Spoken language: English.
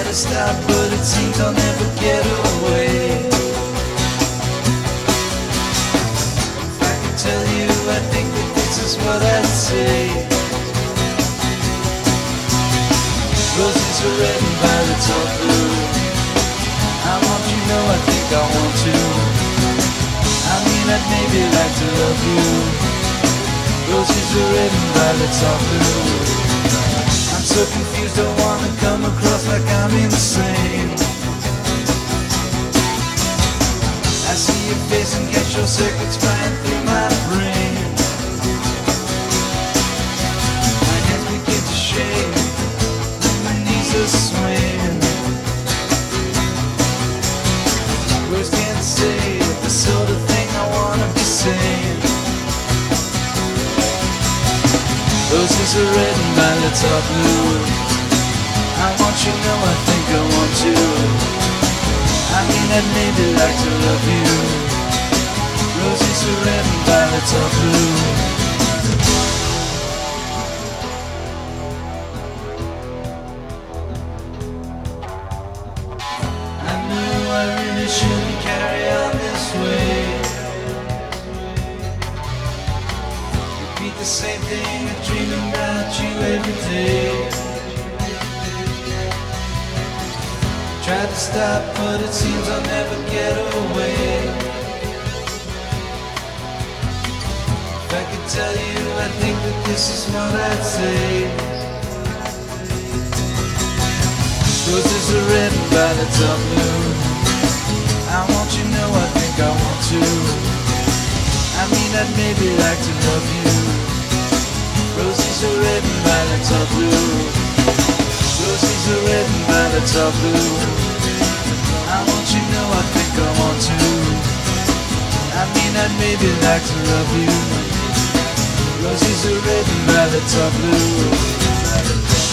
to stop, but it seems I'll never get away. If I could tell you, I think that this is what I'd say. Roses are red and violets are blue. I want you know I think I want to. I mean I'd maybe like to love you. Roses are red and violets are blue. I'm so confused, don't wanna come across like I'm insane. I see your face and get your circuits flying through my brain. My hands begin to shake, my knees are swaying. Words can't say the sort of thing I wanna be saying. Roses are red and violets are blue. I want you know I think I want to. I mean I'd maybe like to love you. Roses are red and violets are blue. I really shouldn't carry on this way. Repeat the same thing, I dream about you every day. Tried to stop, but it seems I'll never get away. If I could tell you, I think that this is what I'd say. Roses are red and violets are blue. I want you know I think I want to. I mean I'd maybe like to love you. Roses are red and violets are blue. Roses are red and violets are blue. I want you know I think I want to. I mean I'd maybe like to love you. Roses are red and violets are blue.